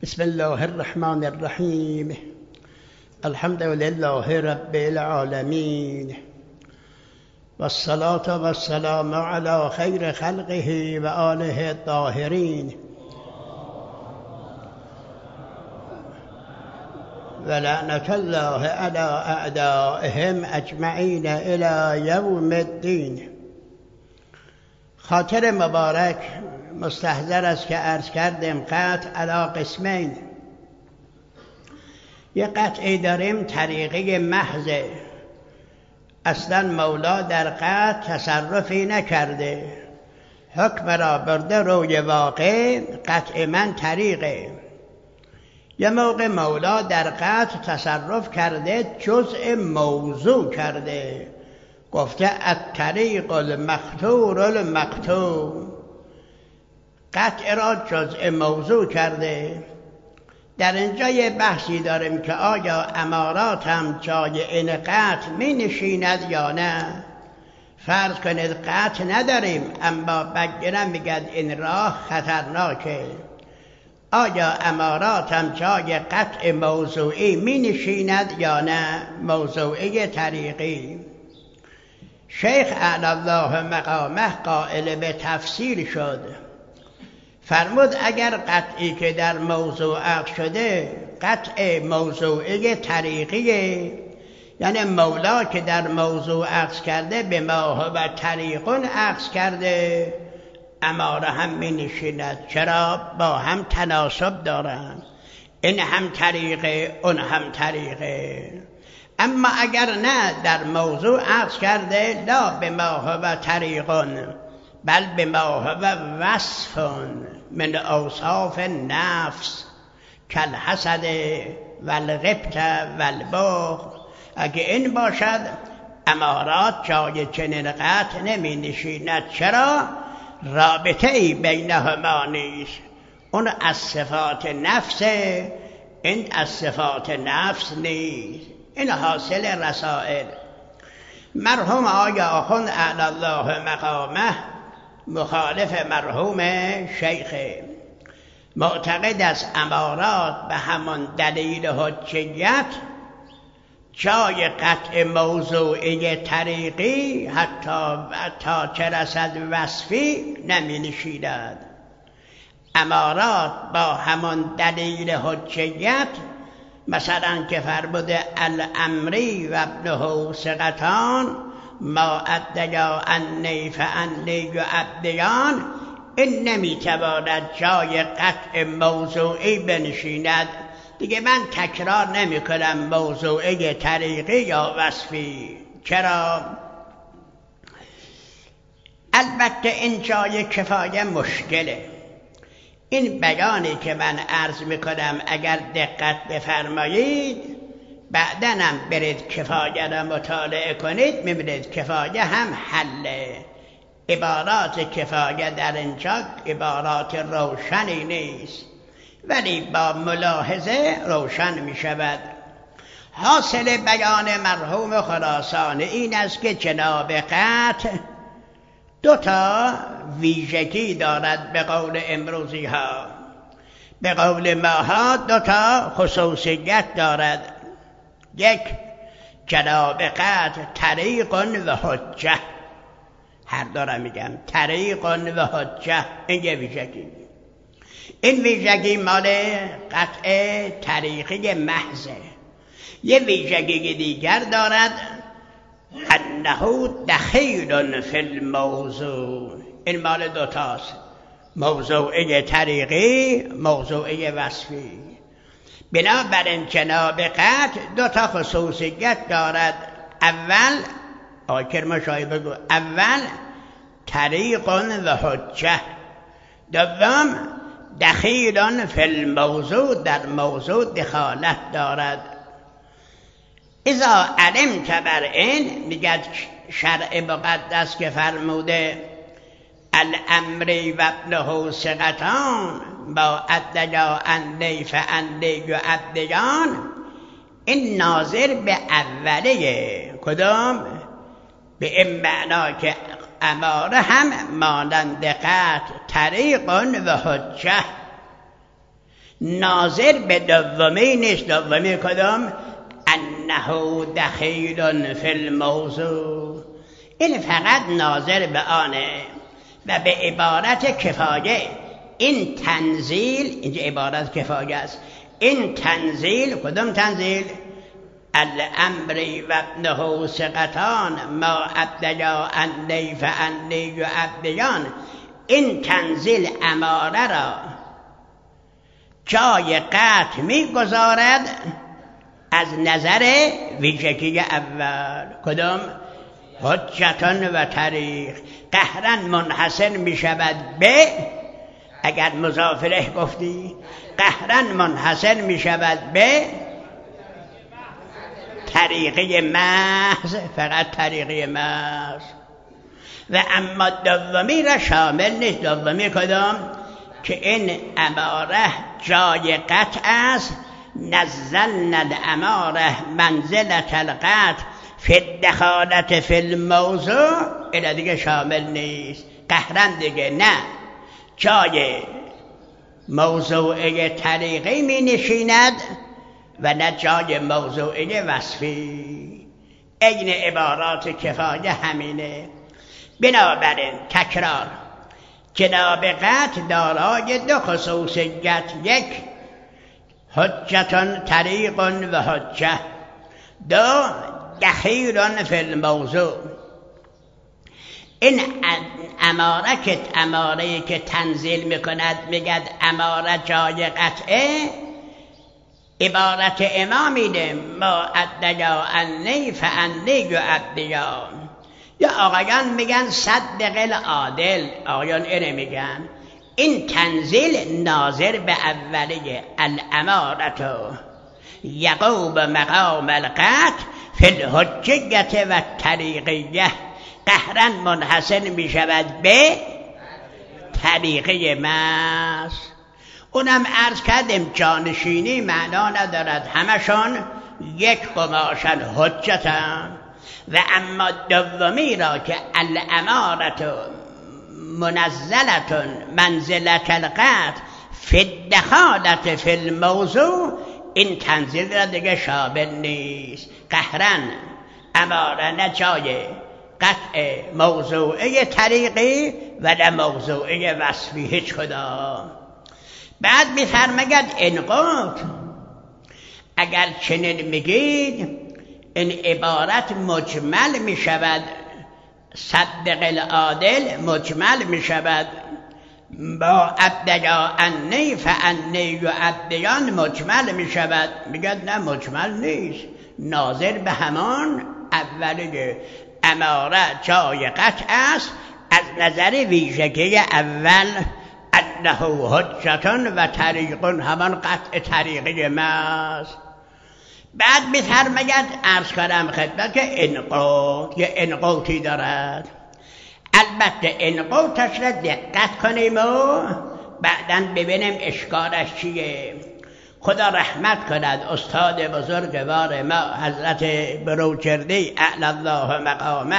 بسم الله الرحمن الرحیم. الحمد لله رب العالمین والصلاة والسلام علی خیر خلقه و آله الطاهرین و لعنة الله علی اعدائهم اجمعین الی یوم الدین. خاطر مبارک مستحضر است که عرض کردیم قطع علی قسمین. یه قطعی داریم طریقه محضه، اصلا مولا در قطع تصرفی نکرده، حکم را برده روی واقع، قطع من طریقه. یه موقع مولا در قطع تصرف کرده، جزء موضوع کرده، گفته الطریق المختور المقطوع، قطع را جزء موضوع کرده. در اینجا یه بحثی داریم که آیا امارات هم جای این قطع می نشیند یا نه. فرض کنید قطع نداریم اما بگیرم میگد این راه خطرناکه، آیا امارات هم جای قطع موضوعی می نشیند یا نه، موضوعی طریقی؟ شیخ اعلی الله مقامه قائل به تفسیر شد، فرمود اگر قطعی که در موضوع عقد شده قطع موضوعی طریقیه، یعنی مولا که در موضوع عقد کرده به ما هو طریقون عقد کرده، اماره هم می نشیند. چرا؟ با هم تناسب دارند، این هم طریقه اون هم طریقه. اما اگر نه در موضوع عقد کرده، لا به ما هو طریقون بل به ما هو وصف من اوصاف نفس کالحسد والغبطه والبغض، اگه این باشد امارات جای چنین قطع نمی نشیند. چرا؟ رابطه ای بینهما نیست، اون از صفات نفسه، این از صفات نفس نیست. این حاصل رسائل. مرحوم آقا آخوند اعلی الله مقامه مخالف مرحوم شیخ، معتقد از امارات به همان دلیل حجیت جای قطع موضوعی طریقی حتی تا چه رسد وصفی نمی نشیند. امارات با همان دلیل حجیت، مثلا که فرموده الامری و ابنه ثقتان ما ادیا انی فانی یعبدیان، این نمیتواند جای قطع موضوعی بنشیند. دیگه من تکرار نمی کنم موضوعی طریقی یا وصفی. چرا؟ البته این جای کفایه مشکله. این بیانی که من عرض میکنم اگر دقت بفرمایید، بعدنم برید کفایه را مطالعه کنید، میبینید کفایه هم حله. عبارات کفایه در اینجا عبارات روشنی نیست، ولی با ملاحظه روشن میشود. حاصل بیان مرحوم خراسانی این است که جناب قطع دو تا ویژگی دارد به قول امروزی ها، به قول ماها دو تا خصوصیت دارد. یک، جناب قطع طریق و حجه، هر دارم میگم طریق و حجه، این یه ویژگی. این ویژگی مال قطع طریقی محضه. یه ویژگی دیگر دارد، انه دخیل فی الموضوع، این مال دوتاست، موضوعی طریقی، موضوعی وصفی. بنابراین جناب قطع دو تا خصوصیت دارد. اول آخر مشاهی بگو، اول طریق و حجه، دوم دخیل فی الموضوع، در موضوع دخالت دارد. اذا علمت بر این، میگه شرع مقدس که فرموده الامری و ابنه ثقتان با ادیا انی فانی یعبدیان، این ناظر به اولیه. کدام؟ به این معنا که اماره هم مانند قطع طریق و حجه، ناظر به دومی نیست. دومی کدام؟ انه دخیل فی الموضوع، این فقط ناظر به آنه و به عبارت کفایه. این تنزیل، اینجا عبارت کفایه است. این تنزیل، کدام تنزیل؟ الامری و ابنه ثقتان ما ابدیا انی فانی و ابدیان. این تنزیل اماره را جای قطع میگذارد از نظر ویژگی اول. کدام؟ حجتان و طریق. قهرن منحصر می شود به، اگر مضاف الیه گفتی قهرن منحصر می شود به طریقه محض، فقط طریقه محض. و اما دومی را شامل نیست. دومی کدام؟ که این اماره جای قطع است. نزلنا الاماره منزلة القطع فی الدخالة فی الموضوع، این دیگه شامل نیست. قهرن دیگه نه، جای موضوعه طریقی می نشیند و نه جای موضوعه وصفی. این عبارات کفایه همینه. بنابراین تکرار، جناب قطع دارای دو خصوصیت: یک حجتان طریق و حجه، دو دخیل فی الموضوع. این اماره که تنزیل میکند میگد اماره جای قطعه، عبارت امام میده ما ادیا انی فانی و ابدیا. یا آقایان میگن صدق العادل، آقایان اینه میگن. این تنزیل ناظر به اولیه الامارت یقوم مقام القطع فی الحجیت و طریقیه، قهرن منحصر می شود به طریقه محض. اونم عرض کردیم جانشینی معنا ندارد، همشان یک قماشن حجتن. و اما دومی را که الامارت منزلتون منزلت القطع فی الدخالة فی الموضوع، این تنزیل را دیگه شامل نیست. قهرن اماره نه جای قطع موضوعه طریقی و نه موضوعه وصفی، هیچ کدام. بعد میفرماید این قول اگر چنین میگید این عبارت مجمل می شود. صدق العادل مجمل می شود. با ابدیا انی فانی و ابدیان مجمل می شود. میگد نه مجمل نیست، ناظر به همان اولی اماره جای قطع است از نظر ویژگی اول انه حجتون و طریقون، همان قطع طریقی ماست. بعد میفرماید عرض کردم خدمت که انقاط یه انقاطی دارد. البته انقاطش را دقت کنیم و بعداً ببینیم اشکالش چیه. خدا رحمت کند استاد بزرگوار ما حضرت بروجردی اعلی الله مقامه،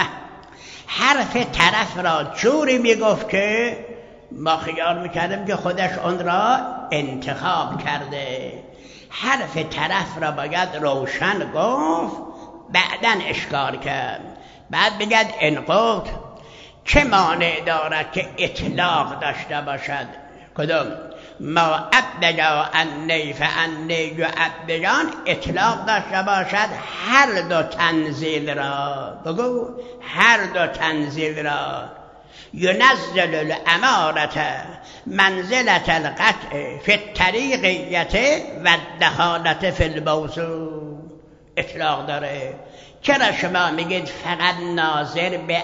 حرف طرف را جوری میگفت که ما خیال میکردیم که خودش اون را انتخاب کرده. حرف طرف را باید روشن گفت، بعدن اشکال کرد. بعد بگد انقاط چه مانع دارد که اطلاق داشته باشد؟ کدوم؟ ما ابدیا انی فانی و ابدیان اطلاق داشته باشد هر دو تنزیل را. بگو هر دو تنزیل را. ینزل الامارت منزلت القطع فی الطریقیت و الدخالة فی الموضوع. اطلاق داره. چرا شما میگید فقط ناظر به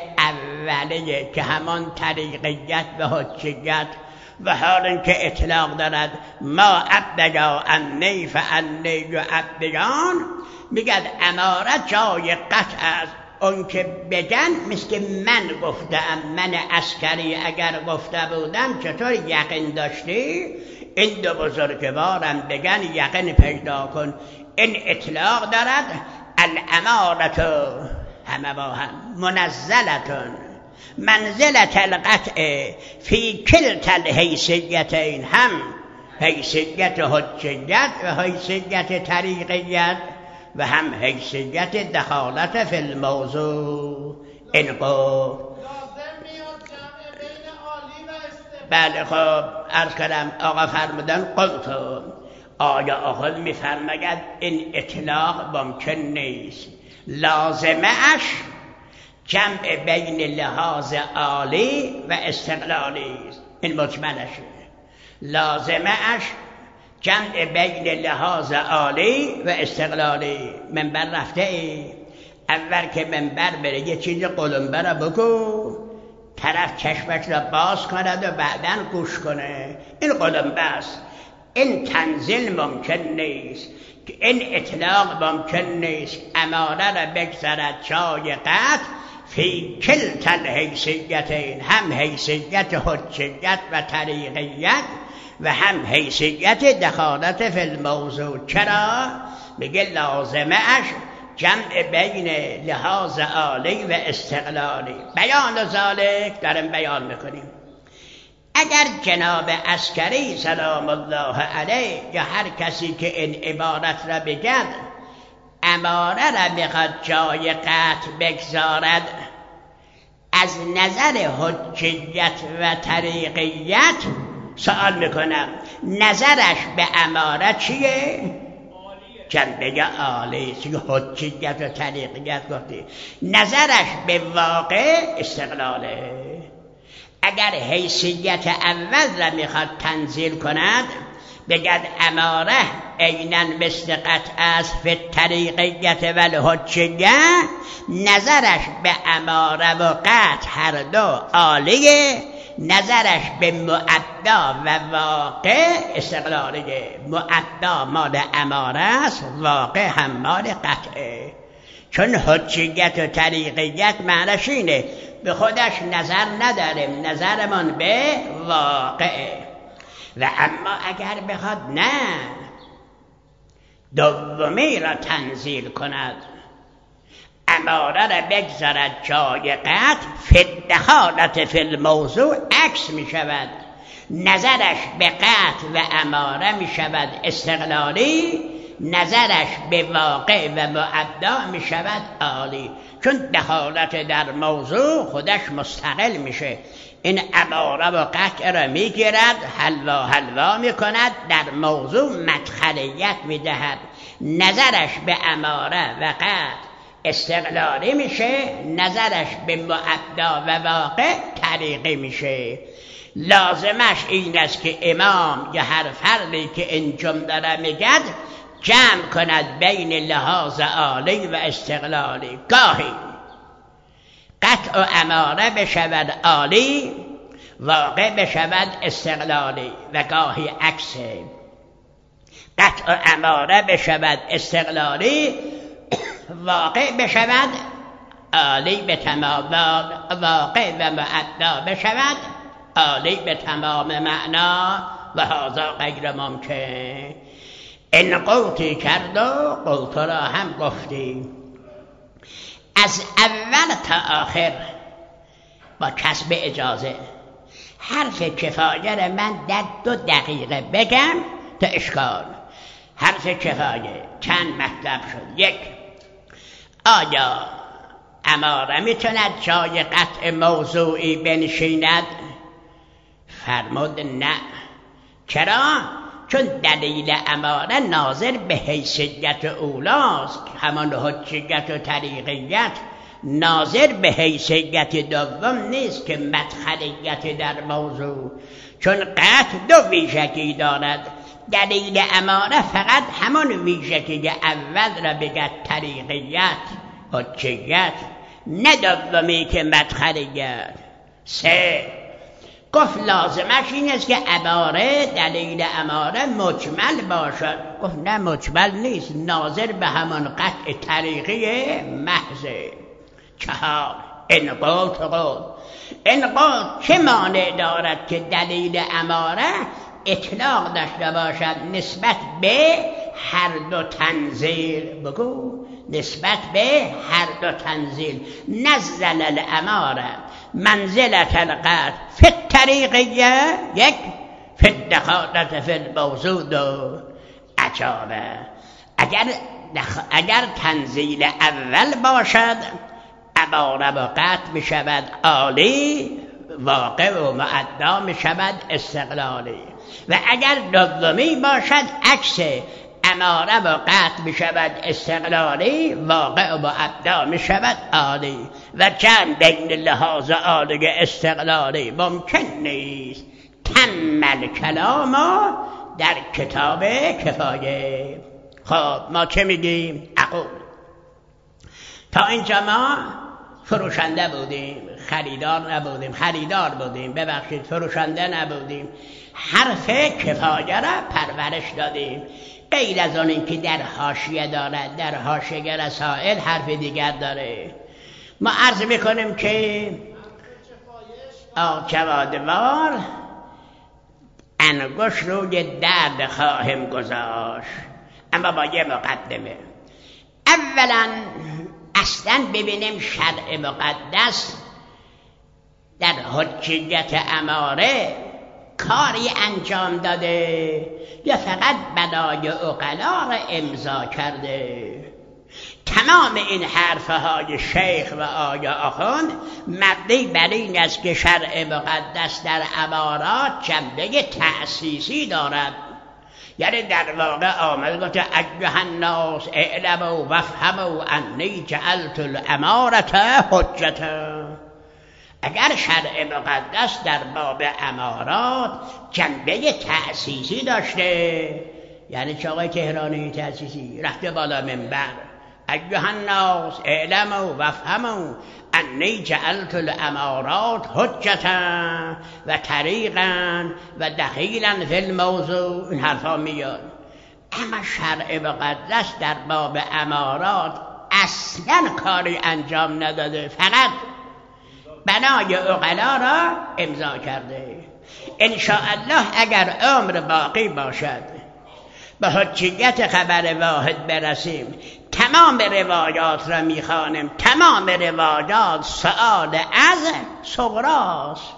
اولیه که همان طریقیت و حجیت، و حال اینکه اطلاق دارد ما ابدیا انی فانی و ابدیان، میگد امارت جای قطع است. اون که بگن مثل من گفتم، من عسکری اگر گفته بودم چطور یقین داشتی؟ این دو بزرگوارم بگن یقین پیدا کن. این اطلاق دارد الامارت همه با هم منزلتون منزلت القطع فی کلتا الحیثیتین، هم حیثیت حجیت و حیثیت طریقیت و هم حیثیت دخالت فی الموضوع. این قول بله خب عرض کردم آقا فرمودن قلتو آیا آخر میفرماید این اطلاق ممکن نیست، لازمه اش جمع بین لحاظ عالی و استقلالی است. این مجملشه، لازمه اش جمع بین لحاظ عالی و استقلالی. منبر رفته ای اول که منبر بره یه چیز قلمبه را بگو، طرف چشمش را باز کند و بعداً گوش کنه. این قلمبه است. این تنزیل ممکن نیست، که این اطلاق ممکن نیست. اماره را بگذارد جای قطع فی کلتا الحیثیتین، هم حیثیت حجیت و طریقیت و هم حیثیت دخالت فی الموضوع. چرا؟ میگه لازمه اش جمع بین لحاظ عالی و استقلالی. بیان ذالک دارم بیان میکنیم. اگر جناب عسکری سلام الله علیه یا هر کسی که این عبارت را بگد اماره را بخواد جای قطع بگذارد، از نظر حجیت و طریقیت سوال میکنم نظرش به اماره چیه؟ جنبه عالی، چون حجیت و طریقیت گفتی. نظرش به واقع استقلاله. اگر حیثیت اول را میخواد تنزیل کند بگد اماره عیناً مثل قطع است فی طریقیت و الحجیه، نظرش به اماره و قطع هر دو عالیه، نظرش به معدا و واقع استقلالیه. معدا مال اماره است، واقع هم مال قطعه. چون حجیت و طریقیت معنیش اینه به خودش نظر نداریم، نظرمان به واقعه. و اما اگر بخواد نه دومی را تنزیل کند، اماره را بگذارد جای قطع، فی دخالت فی الموضوع عکس می شود. نظرش به قطع و اماره می شود استقلالی، نظرش به واقع و معدا می شود عالی. چون دخالت در موضوع خودش مستقل میشه. این اماره و قطع را میگیرد، حلوا میکند، در موضوع مدخلیت میدهد. نظرش به اماره و قطع استقلالی میشه، نظرش به معدا و واقع طریقی میشه. لازمش این است که امام یا هر فردی که این جمله را میگد جمع کند بین لحاظ عالی و استقلالی. گاهی قطع و اماره بشود عالی، واقع بشود استقلالی، و گاهی عکسه. قطع و اماره بشود استقلالی، واقع بشود عالی به تمام، واقع و معدا بشود عالی به تمام معنا، و هذا غیر ممکن. این قوتی کرد و قوت را هم گفتی. از اول تا آخر با کسب اجازه حرف کفایه را من در 2 دقیقه بگم تا اشکال. حرف کفایه چند مطلب شد. 1. آیا اماره میتوند جای قطع موضوعی بنشیند؟ فرمود نه. چرا؟ چون دلیل اماره ناظر به حیثیت اولاست، همان حجیت و طریقیت. ناظر به حیثیت دوم نیست که مدخلیت در موضوع. چون قطع 2 ویژگی دارد. دلیل اماره فقط همان ویژگی اول را بگد طریقیت، حجیت، نه دومی که مدخلیت. 3. گفت لازمش این است که عباره دلیل اماره مجمل باشد. گفت نه مجمل نیست، ناظر به همان قطع طریقی محضه. 4. این قول چه مانع دارد که دلیل اماره اطلاق داشته باشد نسبت به هر 2 تنزیل؟ بگو نسبت به هر 2 تنزیل. نزل الاماره منزلت القطع فی الطریقیه 1، فی الدخالت فی الموجود عجابه. اگر تنزیل اول باشد اماره و قطع می شود عالی، واقع و معدا می شود استقلالی. و اگر دومی باشد عکس اماره و قطع می شود استقلالی، واقع و معدا می شود عالی. و جمع بین لحاظ عالی استقلالی ممکن نیست. تم کلام در کتاب کفایه. خب ما چه میگیم؟ اقول تا اینجا ما فروشنده بودیم، خریدار بودیم، ببخشید فروشنده نبودیم. حرف کفایه را پرورش دادیم. غیر از اون اینکه در حاشیه دارد، در حاشیه رسائل حرف دیگر داره. ما عرض میکنیم که جوادوار انگشت روی درد خواهم گذاشت. اما با یه مقدمه. اولا اصلا ببینیم شرع مقدس در حجیت اماره کاری انجام داده یا فقط بنای عقلا را امضا کرده. تمام این حرفهای شیخ و آیا آخوند مبنی بر این است که شرع مقدس در امارات جنبه تأسیسی دارد. یعنی در واقع آمد گفت ایها الناس اعلموا وافهموا انی جعلت الامارة حجة. اگر شرع مقدس در باب امارات جنبه تأسیسی داشته، یعنی چه آقای تهرانی تأسیسی رفته بالا منبر ایها الناس اعلموا وافهموا انی جعلت الامارات حجة و طریقا و دخیلا فی الموضوع، این حرفا میاد. اما شرع مقدس در باب امارات اصلا کاری انجام نداده، فقط بنای عقلا را امضا کرده. انشاءالله اگر عمر باقی باشد به حجیت خبر واحد برسیم، تمام روایات را میخوانیم. تمام روایات سؤال از صغراست،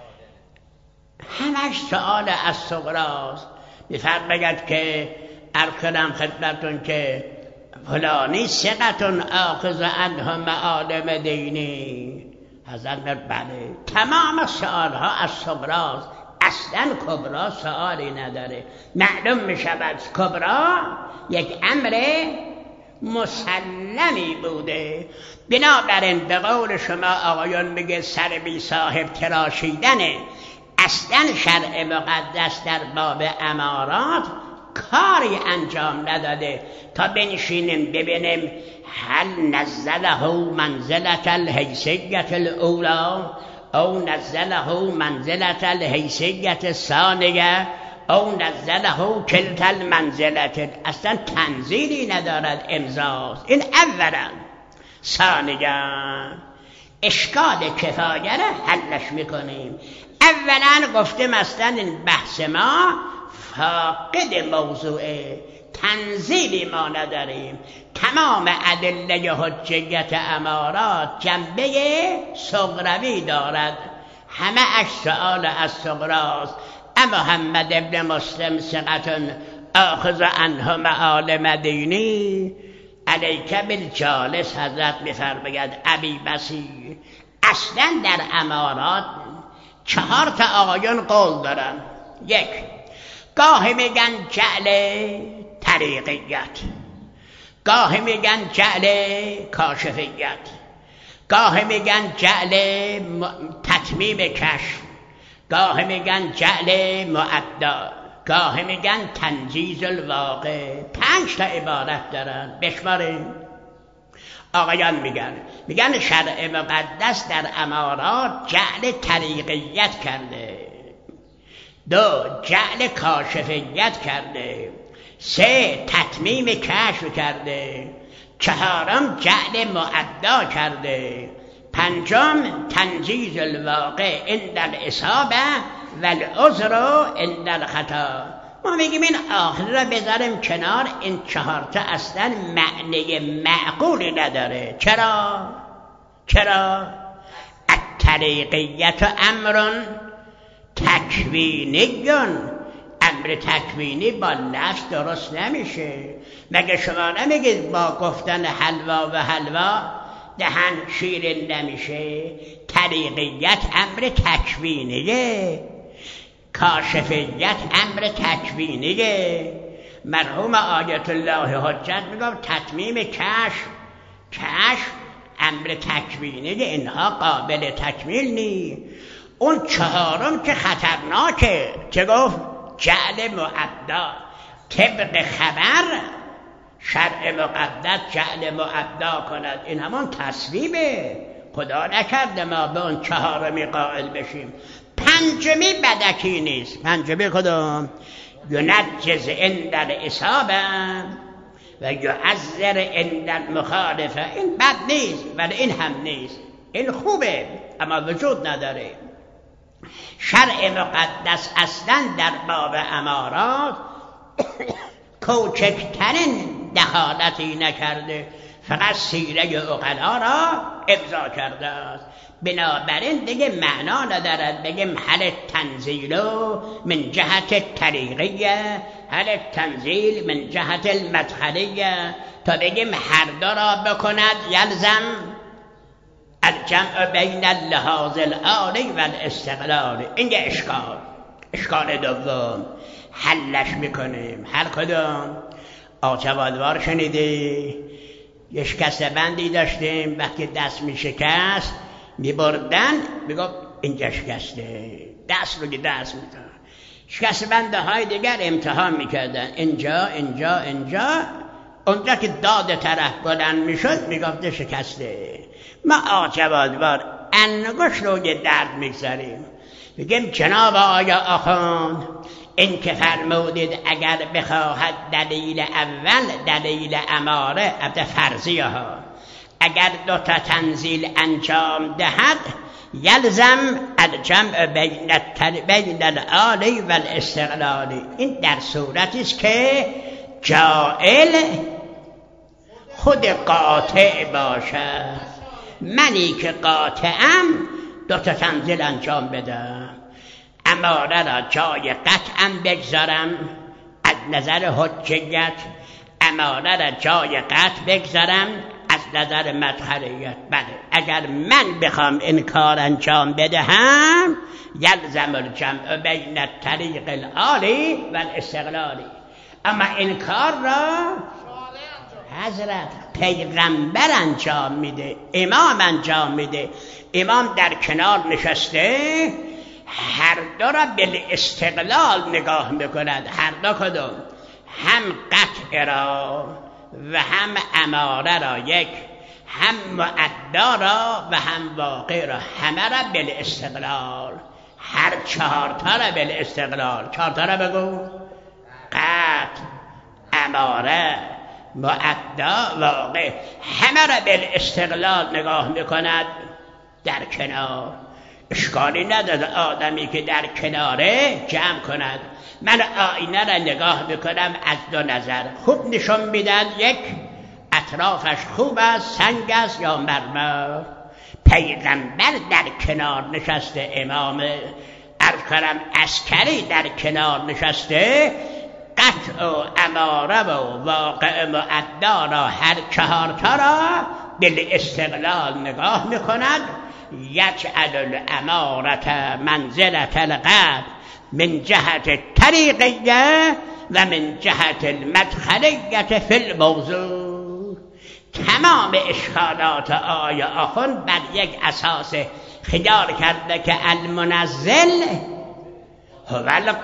همش سؤال از صغراست. میفرماید که ارکنم خدمتون که فلانی ثقتون آخذ عنه معالم دینی. حضرت بله، تمام سؤال ها از صغراست، اصلا کبرا سؤالی نداره. معلوم میشود کبرا یک امر مسلمی بوده. بنابراین به قول شما آقایان میگه سر بی صاحب تراشیدنه. اصلا شرع مقدس در باب امارات کاری انجام نداده تا بنشینیم ببینیم هل نزله منزلة الحیثیة الاولی او نزله منزلة الحیثیة الثانیه او نزله کلتا المنزلة. اصلا تنزیلی ندارد، امضاست. این اولا. ثانیا اشکال کفایه را حلش میکنیم. اولا گفتیم اصلا این بحث ما فاقد موضوعه، تنزیلی ما نداریم. تمام ادله حجیت امارات جنبه صغروی دارد، همه اش سؤال از صغراست. اما محمد ابن مسلم ثقة آخذ عنه معالم دینی علیک بالجالس. حضرت میفرماید ابی بصیر اصلا در امارات 4 آقایان قول دارن. یک، گاهی میگن جعل طریقیت، گاهی میگن جعل کاشفیت، گاهی میگن جعل تتمیم کشف، گاهی میگن جعل معدا، گاهی میگن تنجیز الواقع. 5 عبارت دارن، بشماریم. آقایان میگن شرع مقدس در امارات جعل طریقیت کرده، 2 جعل کاشفیت کرده، 3 تتمیم کشف کرده، 4 جعل معدا کرده، 5 تنجیز الواقع عند الاصابه و العذر عند الخطا. ما میگیم این آخر را بذاریم کنار، این 4 اصلا معنی معقولی نداره. چرا؟ الطریقیت امر تکوینی امر تکوینی با لفظ درست نمیشه. مگه شما نمیگید با گفتن حلوا و حلوا دهن شیرین نمیشه؟ طریقیت امر تکوینیه، کاشفیت امر تکوینیه. مرحوم آیت الله حجت میگم تتمیم کشف امر تکوینیه، اینها قابل تکمیل نی. اون چهارم که خطرناکه، چه گفت؟ جعل مؤبدا، طبق خبر شرع مقدس جعل مؤبدا کند. این همون تصویبه، خدا نکرده ما به اون چهارمی قائل بشیم. پنجمی بدکی نیست. پنجمی کدوم؟ ینجز عند الاصابه و یعذر عند المخالفه. این بد نیست ولی این هم نیست. این خوبه اما وجود نداره. شرع مقدس اصلا در باب امارات کوچکترین دخالتی نکرده، فقط سیره عقلا را امضا کرده است. بنابراین دیگه معنا ندارد بگیم هل تنزیل من جهت طریقیه، هل تنزیل من جهت المدخلیه، تا بگیم هر دو را بکند یلزم الجمع بین اللحاظ العالی و الاستقلال. این یه اشکال دوم حلش میکنیم. هر کدوم آچوادوار شنیدی؟ یه شکست بندی داشتیم، وقتی دست میشکست میبردن میگفت اینجا شکسته، دست رو که دست میدن. شکست بنده های دیگر امتحان میکردن، اینجا اینجا اینجا. اونجا که داد طرف بلند میشد میگفت شکسته. ما آچوادوار انگشت رو یه درد میگذاریم، بگیم جناب آیا آخوند این که فرمودید اگر بخواهد دلیل اول دلیل اماره البته فرضیه ها، اگر دوتا تنزیل انجام دهد یلزم الجمع بین العالی و الاستقلالی. این در صورتی است که جائل خود قاطع باشد. منی که قاطعم دوتا تنزیل انجام بدم، اماره را جای قطعم بگذارم از نظر حجیت، اماره را جای قطع بگذارم از نظر مدخلیت. بله، اگر من بخوام این کار انجام بدهم یلزم الجمع بین الطریق العالی و الاستقلالی. اما این کار را حضرت پیغمبر انجام میده، امام انجام میده. امام در کنار نشسته هر دو را بالاستقلال نگاه میکند. هر دو کدوم؟ هم قطع را و هم اماره را، یک هم مؤدا را و هم واقع را، همه را بالاستقلال. هر چهار تا را بالاستقلال. چهار تا را بگو: قطع، اماره، مؤدا، واقع. همه را بالاستقلال نگاه میکند در کنار. اشکالی نداره آدمی که در کناره جمع کند. من آینه را نگاه میکنم از دو نظر، خوب نشون میدن، یک اطرافش خوب است، سنگ است یا مرمر. پیغمبر در کنار نشسته، امام عرض کنم عسکری در کنار نشسته، قطع و اماره و واقع مؤدا را هر چهار تا را بالاستقلال نگاه میکند. یجعل الامارة منزلة القطع من جهت طریقیه و من جهت المدخلیه فی الموضوع. تمام اشکالات آیه آخوند بر یک اساس خیال کرده که المنزل هو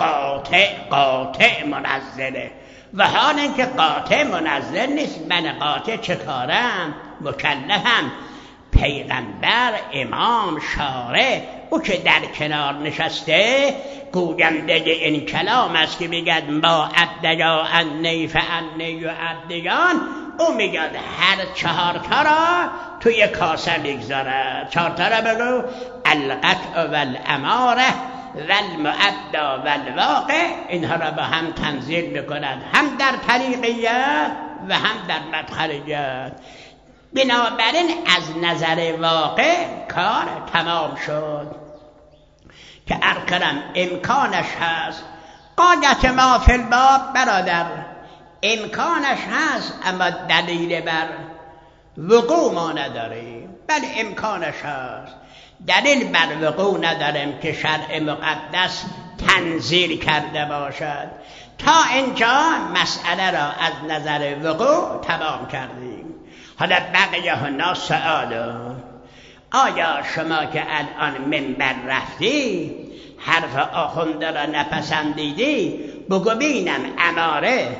القاطع منزله، و حال اینکه قاطع منزل نیست. من قاطع چه کارم؟ مکلفم. پیغمبر، امام، شارع، او که در کنار نشسته گوینده این کلام است که میگد ما عبدیا انی فانی و عبدیان، او میگد هر چهار تا را توی کاسه میگذارد. چهار تا را بگو: القطع و الاماره و المؤدا و الواقع. اینها را با هم تنزیل میکند، هم در طریقیت و هم در مدخلیت. بنابراین از نظر واقع کار تمام شد که ارکنم امکانش هست قاعدت ما فی الباب برادر امکانش هست، اما دلیل بر وقوع ما نداریم. بله امکانش هست، دلیل بر وقوع نداریم که شرع مقدس تنزیل کرده باشد. تا اینجا مسئله را از نظر وقوع تمام کردیم. حالا بقیه ها سؤال: آیا شما که الان منبر رفتی حرف آخونده را نپسندیدی، بگو بینم اماره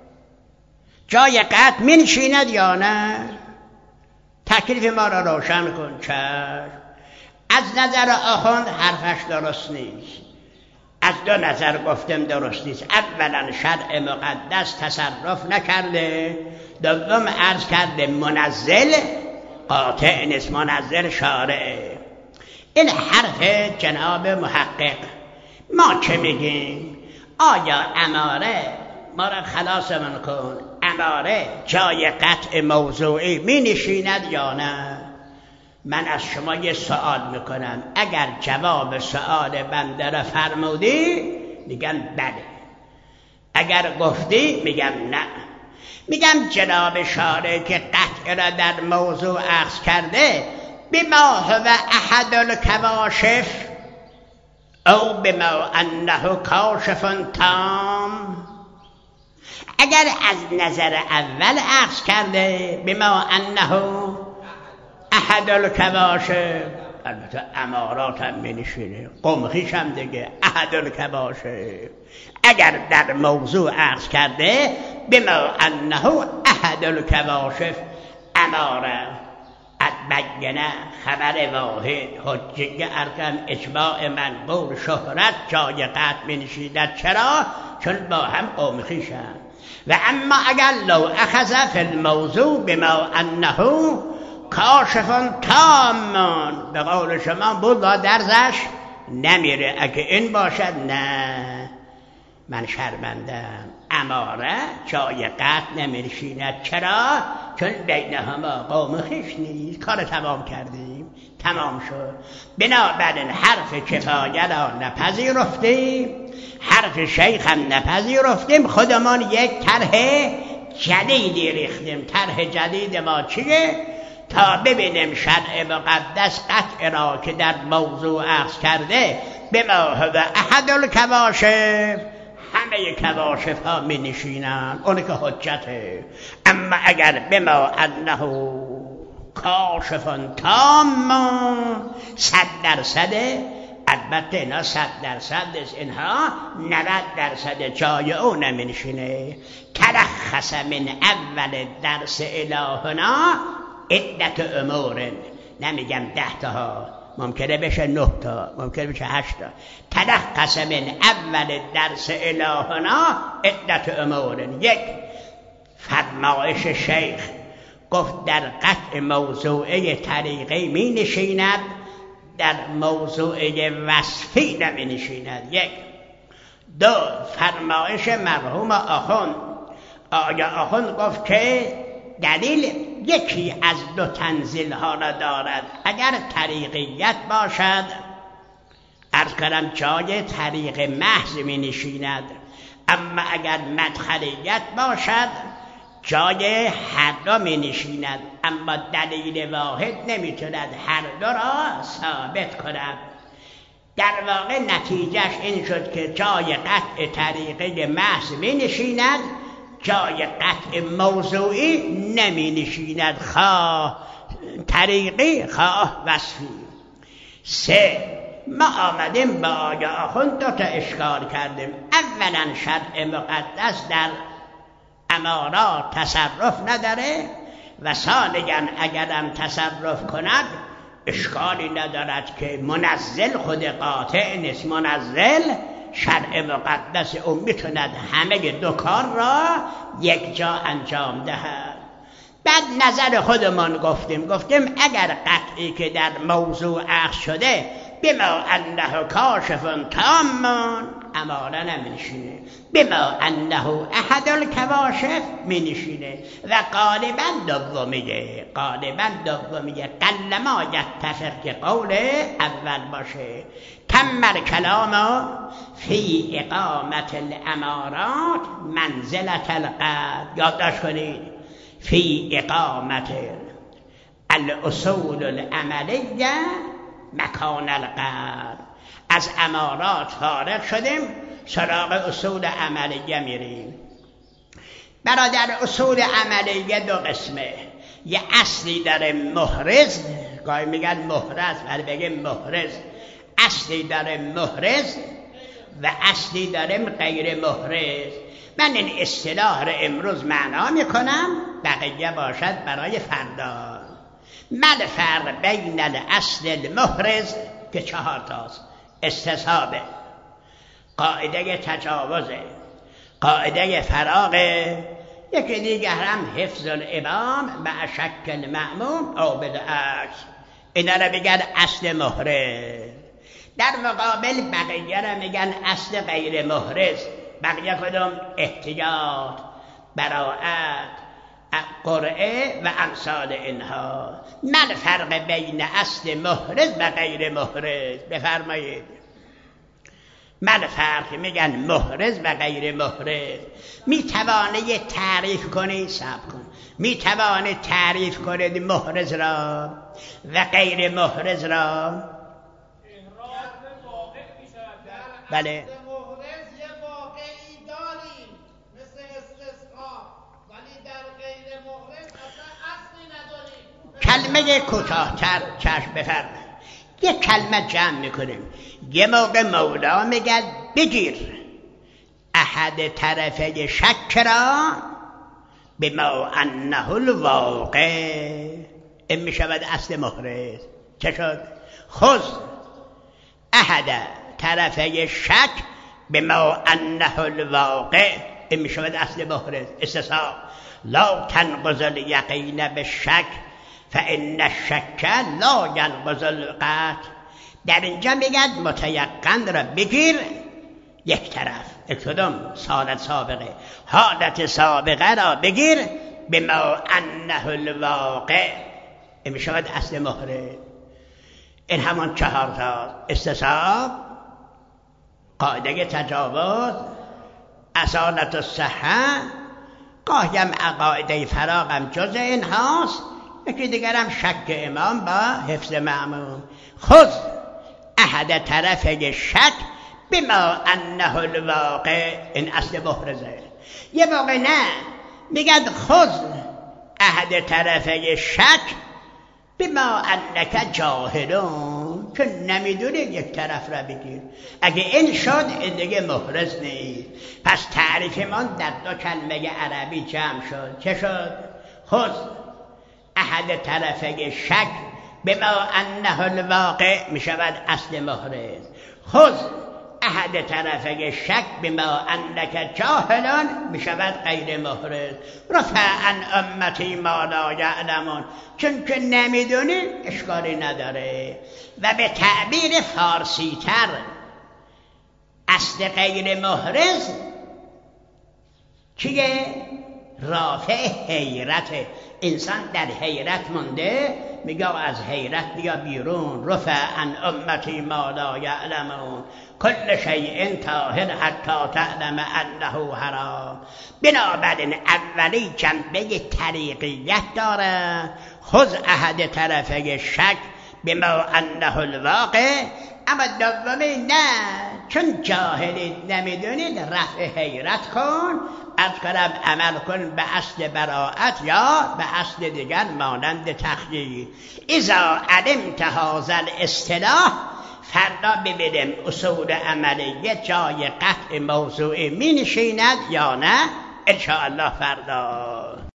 جای قطع منشیند یا نه؟ تکلیف ما را روشن کن. چشم. از نظر آخوند حرفش درست نیست. از دو نظر گفتم درست نیست. اولا شرع مقدس تصرف نکرده، دوم عرض کرده منزل قاطع نیست، منزل شارعه. این حرف جناب محقق. ما چه میگیم؟ آیا اماره ما را خلاصمون کن، اماره جای قطع موضوعی می نشیند یا نه؟ من از شما یه سوال میکنم، اگر جواب سوال بنده را فرمودی میگم بله، اگر گفتی میگم نه. میگم جناب شارع که قطع را در موضوع اخذ کرده بما هو احد الکواشف او بما انه کاشف تام. اگر از نظر اول اخذ کرده بما انه احد الکواشف، البته امارات هم بنشینه، قمخیش هم دیگه احد الکواشف. اگر در موضوع عرض کرده بما انه احد الکواشف اماره ادبگنه خبر واحد حجه ارکم اجماع منقول شهرت جای قطع بنشیند. چرا؟ چون با هم قمخیشن. و اما اگر لو اخذ فی الموضوع بما انه کاشفان تامان، به قول شما بود درزش نمیره. اگه این باشد نه، من شرمندم. اماره جای قطع نمیرشیند. چرا؟ چون بین همه قوم خیش نیست. کار تمام کردیم، تمام شد. بنابراین حرف کفایه را نپذیرفتیم، حرف شیخ هم نپذیرفتیم، خودمان یک طرح جدیدی ریختیم. طرح جدید ما چیه؟ تا ببینیم شرع مقدس قطع را که در موضوع اخذ کرده بما هو احد الکواشف، همه کواشف ها می نشینن، اون که حجته. اما اگر بما انه کاشفان تام 100%، البته اینا 100% اینها 90% جای او نمی نشینه. ترخص من اول درس الهنا عدت امور، نمیگم 10 تا، ممکنه بشه 9 تا، ممکنه بشه 8 تا. تلخص من اول درس الهنا عدت امور. یک، فرمایش شیخ گفت در قطع موضوعه طریقی می نشیند، در موضوعه وصفی نمی نشیند. یک. دو، فرمایش مرحوم آخوند. آقا آخوند گفت که دلیل یکی از دو تنزیل ها را دارد. اگر طریقیت باشد، عرض کردم جای طریق محض می نشیند، اما اگر مدخلیت باشد جای هر دو می نشیند، اما دلیل واحد نمی تواند هر دو را ثابت کند. در واقع نتیجهش این شد که جای قطع طریقه محض می نشیند، جای قطع موضوعی نمی نشیند، خواه طریقی خواه وصفی. 3. ما آمدیم با آقا آخوند 2 تا اشکال کردیم. اولا شرع مقدس در امارات تصرف نداره، و ثانیا اگرم تصرف کند اشکالی ندارد که منزل خود قاطع نیست. منزل شرع مقدس او میتوند همه 2 کار را یک جا انجام دهد. بعد نظر خودمان گفتیم اگر قطعی که در موضوع اخذ شده بما انه کاشف تام اماره نمی نشینه، بما انه احد الکواشف می نشینه و غالبا دومیه قلما یتفق که قول اول باشه. تم کلام فی اقامت الامارات منزلت القلب. یادداشت کنید فی اقامت الاصول العملیه مکان القلب. از امارات فارغ شدیم سراغ اصول عملیه میریم. برادر اصول عملیه دو قسمه، یه اصلی داره محرز، گاهی میگن محرز ولی بگیم محرز، اصلی داره محرز و اصلی داره غیر محرز. من این اصطلاح رو امروز معنا میکنم، بقیه باشد برای فردا. من فرق بین الاصل المحرز که 4 تاست: استصحابه، قاعده تجاوزه، قاعده فراغه، یکی دیگر هم حفظ الامام مع شک المأموم او بالعکس. اینا رو میگن اصل محرز. در مقابل بقیه رو میگن اصل غیر محرز. بقیه کدوم؟ احتیاط، براءت، قرعه و امثال اینها. من فرق بین اصل محرز و غیر محرز بفرمایید. من فرق میگن محرز و غیر محرز. میتوانه تعریف کنی؟ صبر کن. میتوانه تعریف کنید محرز را و غیر محرز را؟ بله. کلمه کوتاه‌تر چشم بفرمایید. یک کلمه جمع میکنیم. یه موقع مولا میگه بگیر احد طرفه شک را بما انه الواقع. این میشود اصل محرز. چه شد؟ خذ احد طرفه شک بما انه الواقع. این میشود اصل محرز. استصحاب لا تنقض الیقین بالشک فان الشک لا ینقض القطع. در اینجا میگن متیقن را بگیر یک طرف، اکتدام حالت سابقه، حالت سابقه را بگیر بما انه الواقع. این میشود اصل محرز. این همان 4 تا: استصحاب، قاعده تجاوز، اصالت الصحه، گاهی هم قاعده فراغ هم جز این هاست، یکی دیگر هم شک امام با حفظ معموم. خذ احد طرفه شک بما انه الواقع. این اصل محرزه. یه موقع نه میگن خذ احد طرفه شک بما انک جاهلون، که نمیدونی یک طرف را بگیر. اگه این شد این دیگه محرز نیست. پس تعریف من در 2 کلمه عربی جمع شد. چه شد؟ خذ احد طرفه شک بما انه الواقع میشود اصل محرز. خذ احد طرفه شک بما انک جاهلون میشود غیر محرز. رفع عن امتی ما لا یعلمون، چون که نمیدونی اشکالی نداره. و به تعبیر فارسی تر اصل غیر محرز چیه؟ رافع حیرت. انسان در حیرت مونده، میگه از حیرت بیا بیرون. رفع عن امتی ما لا یعلمون کل شیء طاهر حتی تعلم انه حرام. بنابراین اولی جنبه طریقیت داره. خذ احد طرفه شک بما انه الواقع. اما دومی نه، چون جاهلید نمیدونید رفع حیرت کن، از کنم عمل کن به اصل براءت یا به اصل دیگر مانند تخییر. اذا علمت هذا الاصطلاح، فردا ببینیم اصول عملیه جای قطع موضوعی می نشیند یا نه. ان شاء الله فردا.